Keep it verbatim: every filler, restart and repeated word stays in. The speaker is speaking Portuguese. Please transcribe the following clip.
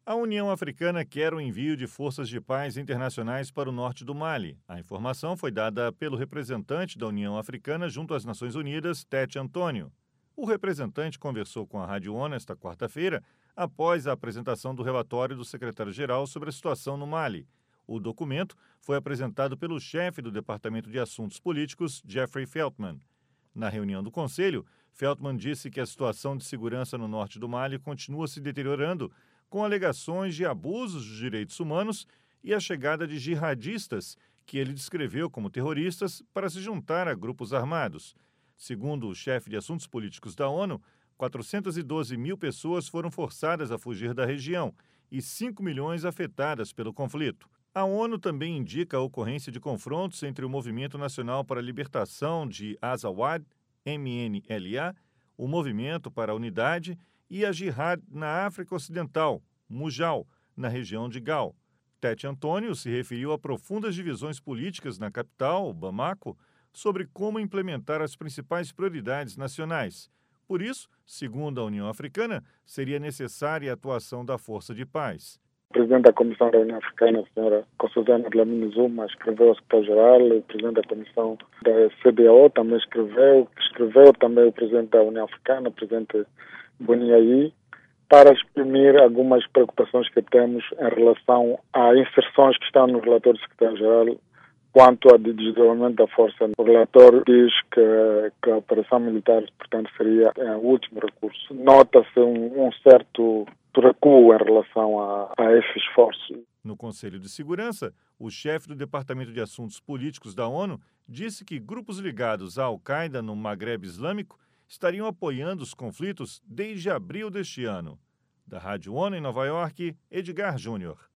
A União Africana quer o envio de forças de paz internacionais para o norte do Mali. A informação foi dada pelo representante da União Africana junto às Nações Unidas, Tete Antônio. O representante conversou com a Rádio ONU esta quarta-feira, após a apresentação do relatório do secretário-geral sobre a situação no Mali. O documento foi apresentado pelo chefe do Departamento de Assuntos Políticos, Jeffrey Feltman. Na reunião do Conselho, Feltman disse que a situação de segurança no norte do Mali continua se deteriorando, com alegações de abusos dos direitos humanos e a chegada de jihadistas, que ele descreveu como terroristas, para se juntar a grupos armados. Segundo o chefe de assuntos políticos da ONU, quatrocentas e doze mil pessoas foram forçadas a fugir da região e cinco milhões afetadas pelo conflito. A ONU também indica a ocorrência de confrontos entre o Movimento Nacional para a Libertação de Azawad, M N L A, o Movimento para a Unidade e a Jihad na África Ocidental, Mujal, na região de Gao. Tete Antônio se referiu a profundas divisões políticas na capital, Bamako, sobre como implementar as principais prioridades nacionais. Por isso, segundo a União Africana, seria necessária a atuação da Força de Paz. O presidente da Comissão da União Africana, a senhora Nkosazana Dlamini Zuma, escreveu ao secretário-geral, o presidente da Comissão da C D A O também escreveu, escreveu também o presidente da União Africana, o presidente Boniaí, para exprimir algumas preocupações que temos em relação a inserções que estão no relatório do secretário-geral quanto ao desenvolvimento da força. O relatório diz que, que a operação militar, portanto, seria é, o último recurso. Nota-se um, um certo recuo em relação a, a esse esforço. No Conselho de Segurança, o chefe do Departamento de Assuntos Políticos da ONU disse que grupos ligados à Al-Qaeda no Maghreb Islâmico estariam apoiando os conflitos desde abril deste ano. Da Rádio ONU em Nova York, Edgar Júnior.